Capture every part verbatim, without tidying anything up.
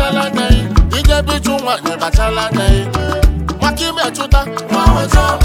bachala nai, ije bichu nwanyị bachala nai. Maki me chuta, wawajo.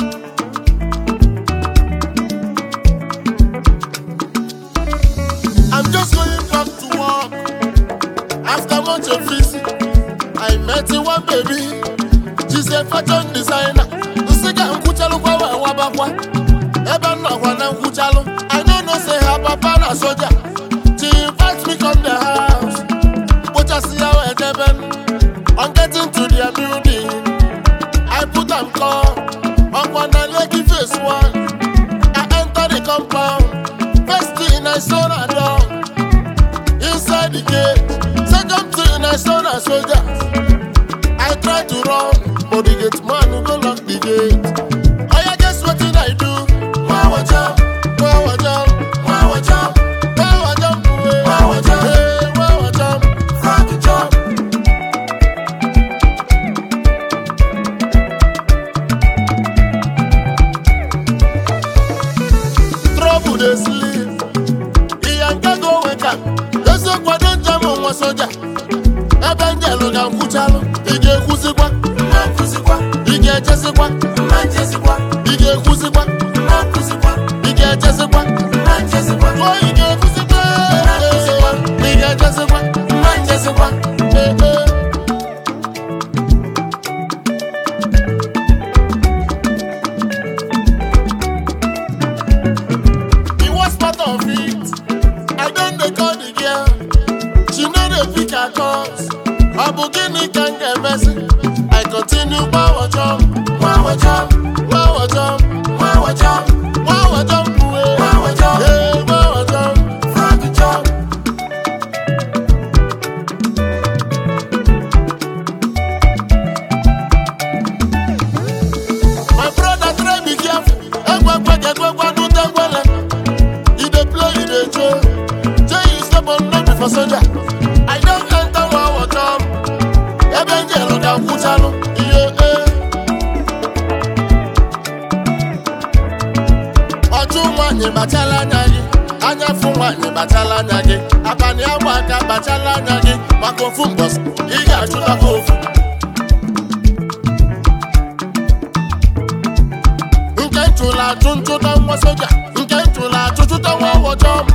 I'm just going back to work. After much of visit, I met one baby. She's a fashion designer. Nsika nkuchalo kwa wabakwa. Eba na wana nkuchalo. I don't know say her papa na soldier. She invites me come the house. But I see how I deben. On getting to their building, I put them call. On one leggy face one. I enter the compound. First thing I saw a dog inside the gate. Second thing I saw a soldier. I tried to run, but the gate man will go lock the gate. Oh yeah, guess what did I do? Wow, jump, wow, jump, wow, jump, wow, jump, wow, jump, hey, wow, jump, Frankie jump. Trouble they sleep. Go wake up. There's a quadrant jam on my soldier. Ebangelo ga kuchalo. Ige kusikwa, na kusikwa. Ige chesikwa, na chesikwa. Ige kusikwa, na kusikwa. Ige chesikwa, na chesikwa. Oh, ige kusikwa, na kusikwa. Ige chesikwa, na chesikwa. Eh eh. It was part of it. I don't dey call the girl. She know the pick her calls. Abugini can get messy. I continue power jump, power jump, power jump, power jump, power jump, power jump, hey, power jump, Frankie jump. My brother try be careful. Egwa egwa egwa no tengwele. He dey play, he dey joke. For soldier, I don't enter war jump. Ebengelo da kuchalo, yeah eh. Oju nwanyị bachala nyagi, anya fu nwanyị bachala nyagi. Abani agbaka bachala nyagi, maka ofu mbọs, ị ga-achụta ofu. Nke chụla achụ nchụta nwa soja, nke chụla achụ chụta nwa wọjọm.